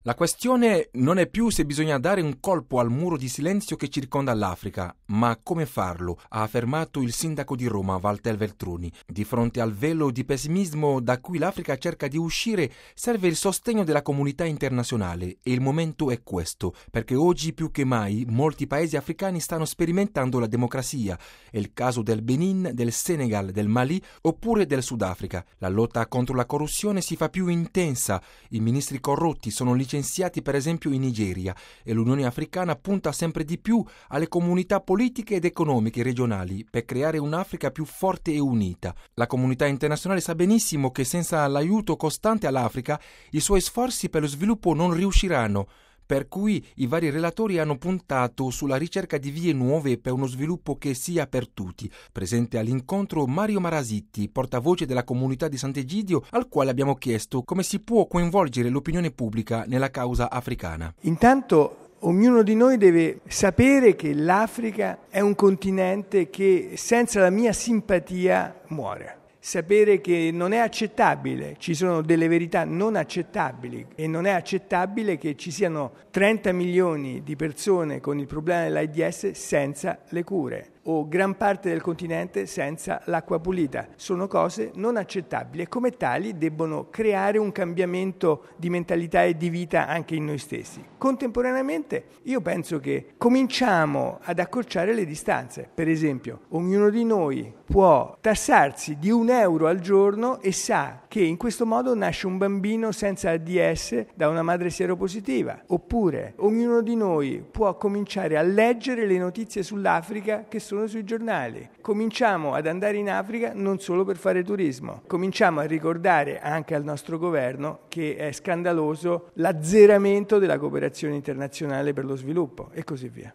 La questione non è più se bisogna dare un colpo al muro di silenzio che circonda l'Africa, ma come farlo, ha affermato il sindaco di Roma, Walter Veltroni. Di fronte al velo di pessimismo da cui l'Africa cerca di uscire, serve il sostegno della comunità internazionale e il momento è questo, perché oggi più che mai molti paesi africani stanno sperimentando la democrazia. È il caso del Benin, del Senegal, del Mali oppure del Sudafrica. La lotta contro la corruzione si fa più intensa, i ministri corrotti sono licenziati per esempio in Nigeria e l'Unione Africana punta sempre di più alle comunità politiche ed economiche regionali per creare un'Africa più forte e unita. La comunità internazionale sa benissimo che senza l'aiuto costante all'Africa i suoi sforzi per lo sviluppo non riusciranno, per cui i vari relatori hanno puntato sulla ricerca di vie nuove per uno sviluppo che sia per tutti. Presente all'incontro Mario Marasitti, portavoce della comunità di Sant'Egidio, al quale abbiamo chiesto come si può coinvolgere l'opinione pubblica nella causa africana. Intanto ognuno di noi deve sapere che l'Africa è un continente che senza la mia simpatia muore. Sapere che non è accettabile, ci sono delle verità non accettabili e non è accettabile che ci siano 30 milioni di persone con il problema dell'AIDS senza le cure o gran parte del continente senza l'acqua pulita. Sono cose non accettabili e come tali debbono creare un cambiamento di mentalità e di vita anche in noi stessi. Contemporaneamente io penso che cominciamo ad accorciare le distanze. Per esempio, ognuno di noi può tassarsi di €1 al giorno e sa che in questo modo nasce un bambino senza AIDS da una madre sieropositiva. Oppure ognuno di noi può cominciare a leggere le notizie sull'Africa che sono sui giornali. Cominciamo ad andare in Africa non solo per fare turismo. Cominciamo a ricordare anche al nostro governo che è scandaloso l'azzeramento della cooperazione internazionale per lo sviluppo e così via.